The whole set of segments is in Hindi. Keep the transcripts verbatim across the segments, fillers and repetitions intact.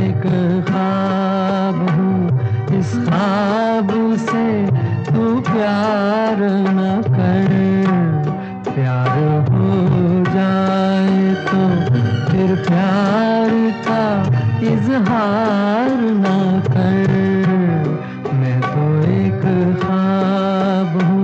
एक ख्वाब हूँ, इस ख्वाब से तू प्यार न कर। प्यार हो जाए तो फिर प्यार का इजहार न कर। मैं तो एक ख्वाब हूँ।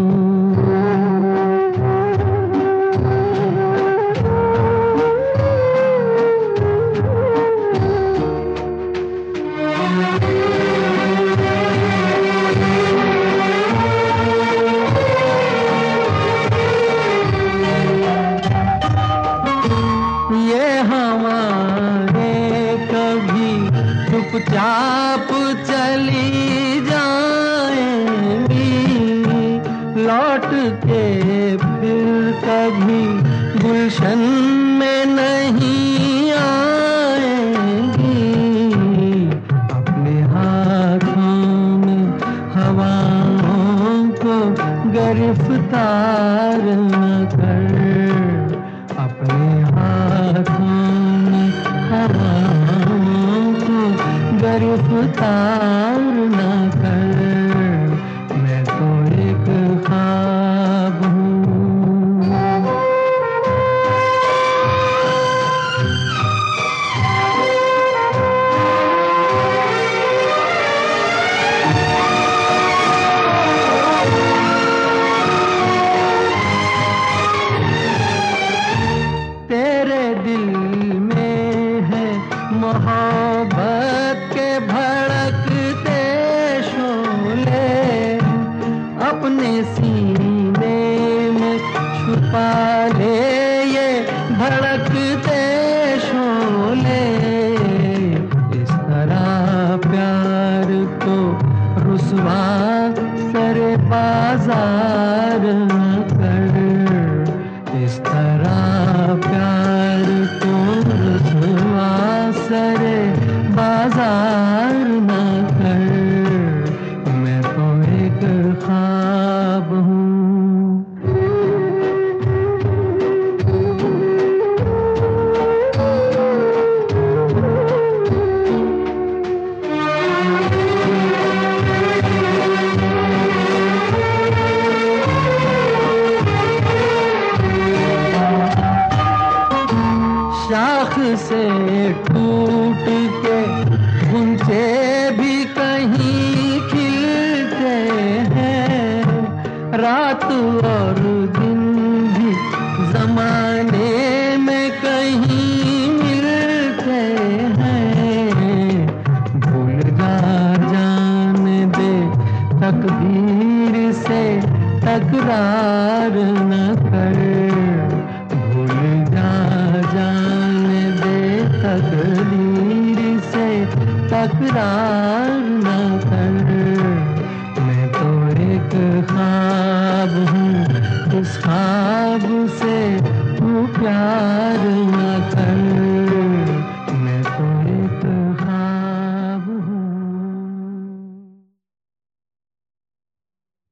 चुपचाप चली जाएंगी, लौट के फिर कभी गुलशन में नहीं आएंगी। अपने हाथों में हवाओं को गिरफ्तार न कर। अपने हाथों में हवाओं गिरफ्तार न कर। मैं तो एक ख्वाब हूँ। तेरे दिल में है मोहब्बत के भड़कते शोले, अपने सीने में छुपा ले ये भड़कते शोले। इस तरह प्यार को रुसवा सरे बाजार न कर। इस तरह प्यार को रुसवा सरे बाजार न कर। मैं तो एक ख्वाब हूँ। शाख से टूट के गुंचे भी कहीं खिलते हैं, रात और दिन भी जमाने में कहीं मिलते हैं। भूल जा जाने दे तकदीर से तकरार न कर। भूल जा जाने दे तकदीर से तकरार न कर। मैं तो एक ख्वाब हूँ, उस ख्वाब से तू प्यार